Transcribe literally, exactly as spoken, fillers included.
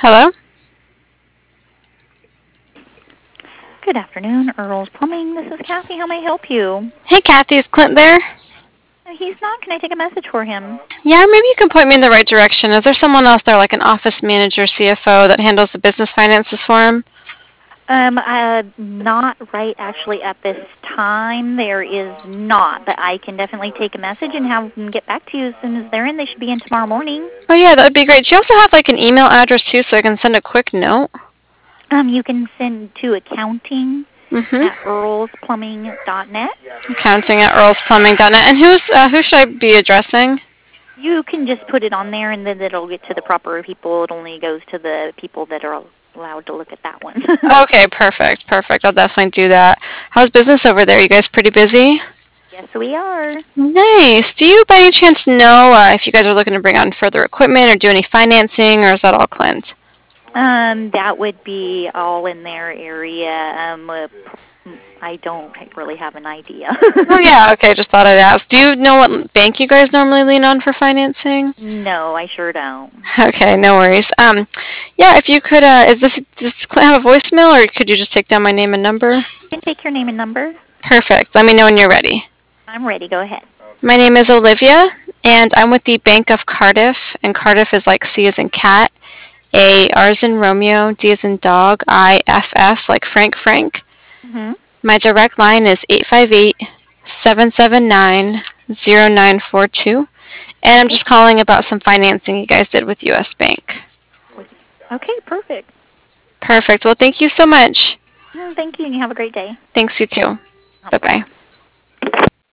Hello? Good afternoon, Earl's Plumbing. This is Kathy. How may I help you? Hey, Kathy, is Clint there? Uh, He's not. Can I take a message for him? Yeah, maybe you can point me in the right direction. Is there someone else there, like an office manager, C F O, that handles the business finances for him? Um, uh, not right actually at this time. There is not, but I can definitely take a message and have them get back to you as soon as they're in. They should be in tomorrow morning. Oh, yeah, that would be great. Do you also have, like, an email address, too, so I can send a quick note? Um, you can send to accounting Mm-hmm. at earls plumbing dot net. Accounting at earls plumbing dot net. And who's, uh, who should I be addressing? You can just put it on there, and then it'll get to the proper people. It only goes to the people that are allowed to look at that one. Okay, perfect, perfect. I'll definitely do that. How's business over there? You guys pretty busy? Yes, we are. Nice. Do you by any chance know uh, if you guys are looking to bring on further equipment or do any financing, or is that all Clint? Um, that would be all in their area. Um, uh, I don't really have an idea. Oh, yeah, okay, just thought I'd ask. Do you know what bank you guys normally lean on for financing? No, I sure don't. Okay, no worries. Um, yeah, if you could, uh, is this, does Clint have a voicemail, or could you just take down my name and number? You can take your name and number. Perfect. Let me know when you're ready. I'm ready. Go ahead. My name is Olivia, and I'm with the Bank of Cardiff, and Cardiff is like C as in cat, A, R as in Romeo, D as in dog, I, F, F, like Frank Frank. Mm-hmm. My direct line is eight five eight, seven seven nine, zero nine four two, and I'm Okay. just calling about some financing you guys did with U S Bank. Okay, perfect. Perfect. Well, thank you so much. Mm, thank you, and you have a great day. Thanks, you too. Um, Bye-bye.